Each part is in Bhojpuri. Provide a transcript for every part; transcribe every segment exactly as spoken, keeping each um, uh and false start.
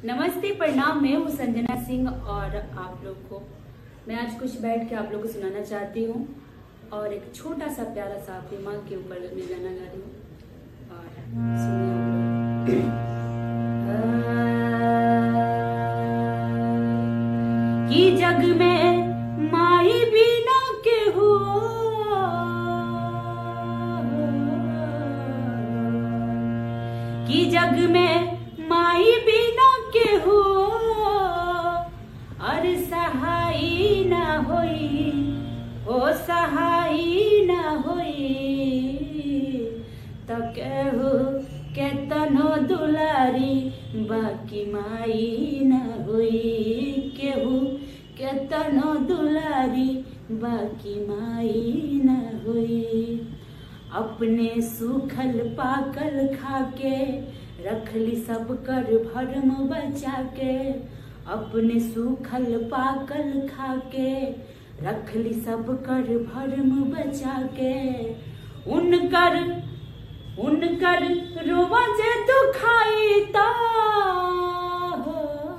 नमस्ते, प्रणाम। मैं हूँ संजना सिंह और आप लोग को मैं आज कुछ बैठ के आप लोग को सुनाना चाहती हूँ और एक छोटा सा प्यारा सा अपनी माँ के ऊपर मैं गाना गा रही हूँ और सुनिए। कि जग में माई बिना के हो, कि जग में माई बिना के हो और सहाई ना होई, ओ सहाई ना होई तो केहू के तनो दुलारी बाकी माई ना होई, केहू के तनो दुलारी बाकी माई ना होई। अपने सूखल पाकल खाके रखली सब कर भरम बचा के, अपने सूखल पाकल खाके रखली सब कर भरम बचा के। उनकर उनकर रोवा जे दुखाई ता हो,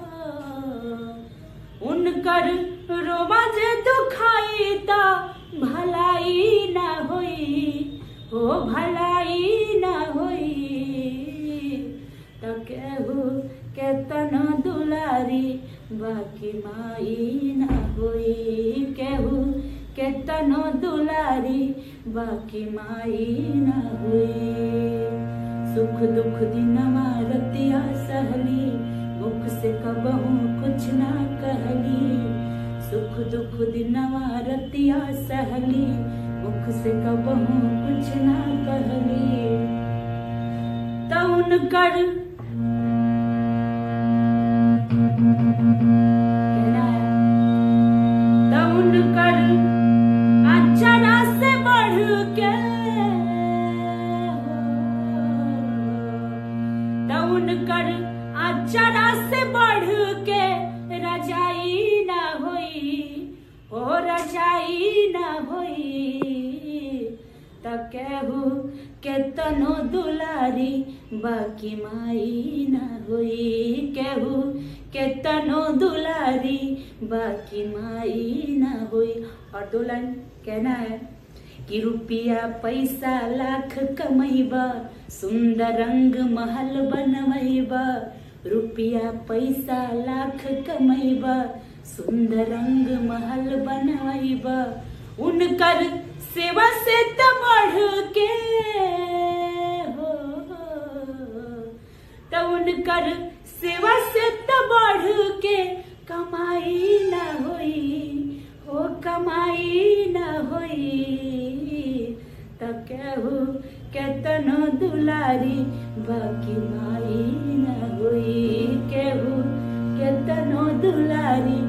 उनकर रोवा जे दुखाई ता भलाई ना होई, ओ भलाई ना होई तो केहू के तनो दुलारी बाकी माई ना होई, केहू के तनो दुलारी बाकी माई ना होई। सुख दुख दिनमा रतिया सहली, मुख से कबहू कुछ ना कहली। सुख दुख दिनमा रतिया सहली, मुख से कबहू कुछ ना कहली। तो उनकर तो उनकर अचरा से बढ़ के, तो उनकर अचरा से बढ़ के रजाई ना होई, ओ रजाई ना होई तो केहू के तनो दुलारी बाकी माई ना होई, केहू के तनो दुलारी बाकी माई ना होई। और दो लाइन कहना है कि रुपया पैसा लाख कमैबा, सुंदर रंग महल बनवैबा। रुपया पैसा लाख कमैबा, सुंदर रंग महल बनवैबा। उनकर सेवा से त बढ़ के हो, तो उनकर सेवा से त बढ़ के कमाई ना होई, हो कमाई ना होई तो केहू के तनो दुलारी बाकी माई ना होई, केहू के तनो दुलारी